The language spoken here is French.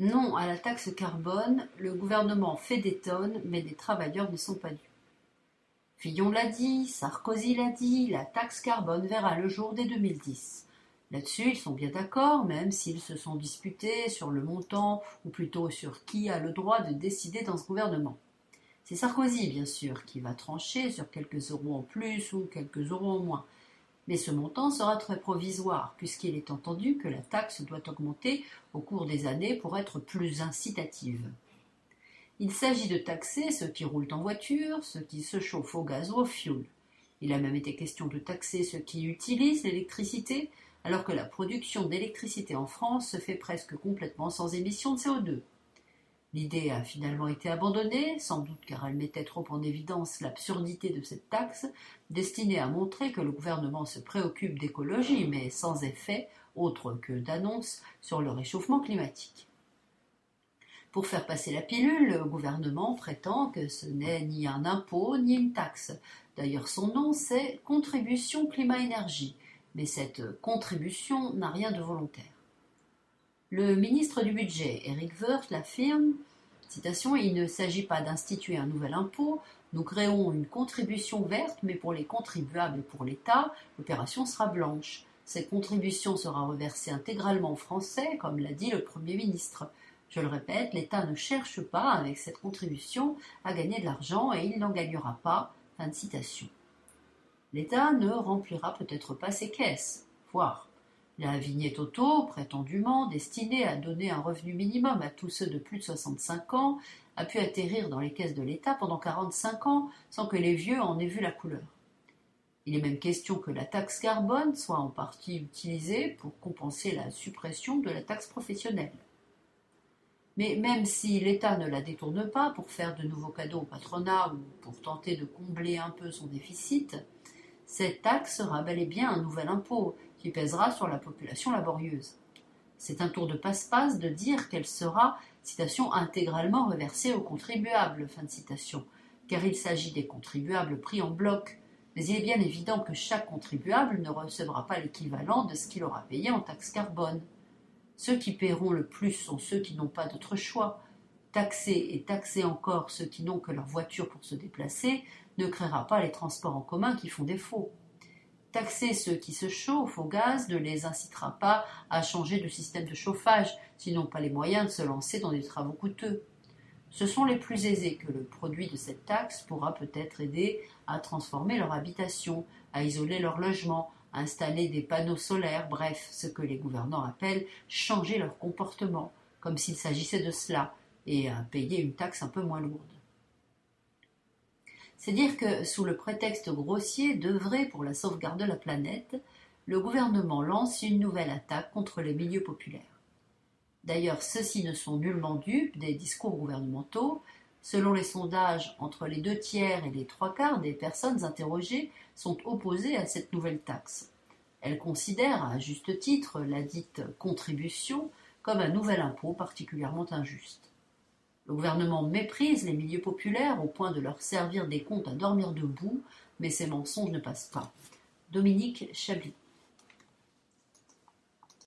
Non à la taxe carbone, le gouvernement fait des tonnes, mais les travailleurs ne sont pas dus. Fillon l'a dit, Sarkozy l'a dit, la taxe carbone verra le jour dès 2010. Là-dessus, ils sont bien d'accord, même s'ils se sont disputés sur le montant, ou plutôt sur qui a le droit de décider dans ce gouvernement. C'est Sarkozy, bien sûr, qui va trancher sur quelques euros en plus ou quelques euros en moins. Mais ce montant sera très provisoire, puisqu'il est entendu que la taxe doit augmenter au cours des années pour être plus incitative. Il s'agit de taxer ceux qui roulent en voiture, ceux qui se chauffent au gaz ou au fioul. Il a même été question de taxer ceux qui utilisent l'électricité, alors que la production d'électricité en France se fait presque complètement sans émission de CO2. L'idée a finalement été abandonnée, sans doute car elle mettait trop en évidence l'absurdité de cette taxe, destinée à montrer que le gouvernement se préoccupe d'écologie, mais sans effet autre que d'annonce sur le réchauffement climatique. Pour faire passer la pilule, le gouvernement prétend que ce n'est ni un impôt ni une taxe. D'ailleurs, son nom, c'est Contribution climat-énergie, mais cette contribution n'a rien de volontaire. Le ministre du Budget, Éric Woerth, l'affirme, citation, « Il ne s'agit pas d'instituer un nouvel impôt, nous créons une contribution verte, mais pour les contribuables et pour l'État, l'opération sera blanche. Cette contribution sera reversée intégralement aux Français, comme l'a dit le Premier ministre. Je le répète, l'État ne cherche pas, avec cette contribution, à gagner de l'argent et il n'en gagnera pas. » Fin de citation. L'État ne remplira peut-être pas ses caisses, voire. La vignette auto, prétendument destinée à donner un revenu minimum à tous ceux de plus de 65 ans, a pu atterrir dans les caisses de l'État pendant 45 ans sans que les vieux en aient vu la couleur. Il est même question que la taxe carbone soit en partie utilisée pour compenser la suppression de la taxe professionnelle. Mais même si l'État ne la détourne pas pour faire de nouveaux cadeaux au patronat ou pour tenter de combler un peu son déficit, cette taxe sera bel et bien un nouvel impôt qui pèsera sur la population laborieuse. C'est un tour de passe-passe de dire qu'elle sera, citation, intégralement reversée aux contribuables, fin de citation, car il s'agit des contribuables pris en bloc. Mais il est bien évident que chaque contribuable ne recevra pas l'équivalent de ce qu'il aura payé en taxe carbone. Ceux qui paieront le plus sont ceux qui n'ont pas d'autre choix. Taxer et taxer encore ceux qui n'ont que leur voiture pour se déplacer ne créera pas les transports en commun qui font défaut. Taxer ceux qui se chauffent au gaz ne les incitera pas à changer de système de chauffage, s'ils n'ont pas les moyens de se lancer dans des travaux coûteux. Ce sont les plus aisés que le produit de cette taxe pourra peut-être aider à transformer leur habitation, à isoler leur logement, à installer des panneaux solaires, bref, ce que les gouvernants appellent changer leur comportement, comme s'il s'agissait de cela, et à payer une taxe un peu moins lourde. C'est dire que, sous le prétexte grossier d'œuvrer pour la sauvegarde de la planète, le gouvernement lance une nouvelle attaque contre les milieux populaires. D'ailleurs, ceux-ci ne sont nullement dupes des discours gouvernementaux. Selon les sondages, entre les 2/3 et les 3/4 des personnes interrogées sont opposées à cette nouvelle taxe. Elles considèrent, à juste titre, la dite contribution comme un nouvel impôt particulièrement injuste. Le gouvernement méprise les milieux populaires au point de leur servir des comptes à dormir debout, mais ces mensonges ne passent pas. Dominique Chablis.